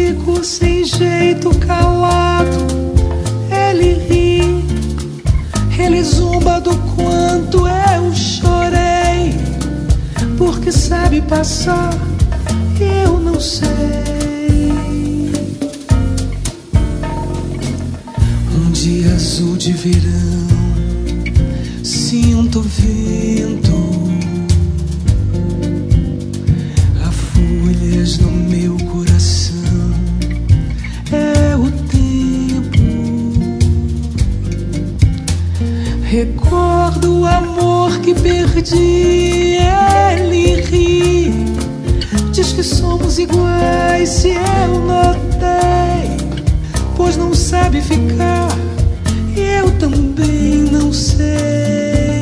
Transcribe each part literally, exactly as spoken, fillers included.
fico sem jeito, calado. Ele ri, ele zomba do quanto eu chorei, porque sabe passar, eu não sei. Um dia azul de verão, sinto o vento, há folhas no meu coração, é o tempo. Recordo o amor que perdi, ele ri, diz que somos iguais, se eu notei, pois não sabe ficar, eu também não sei.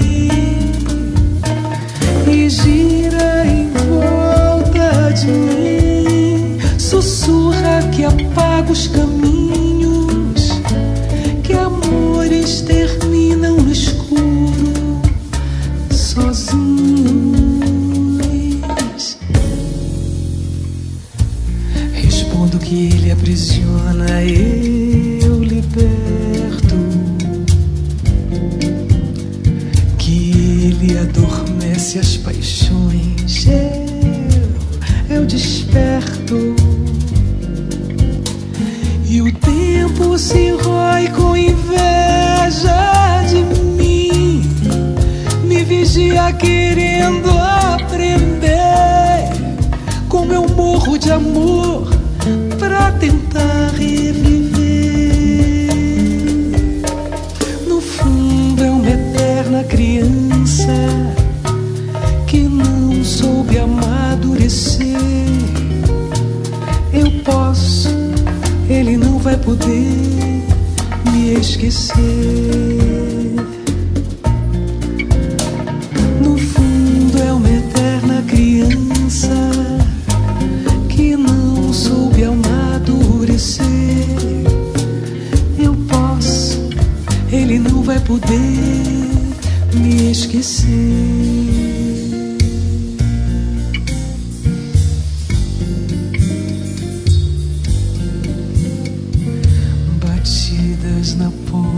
E gira em volta de mim, sussurra que apaga os caminhos, que amores terminam no escuro, sozinhos. Respondo que ele aprisiona, eu liberto, que ele adormece as paixões, eu, eu desperto. E o tempo se rói com inveja de mim, me vigia querendo aprender como eu morro de amor pra tentar reviver. No fundo é uma eterna criança que não soube amadurecer. Eu posso, ele não vai poder me esquecer. No fundo é uma eterna criança que não soube amadurecer. Eu posso, ele não vai poder me esquecer. Na porta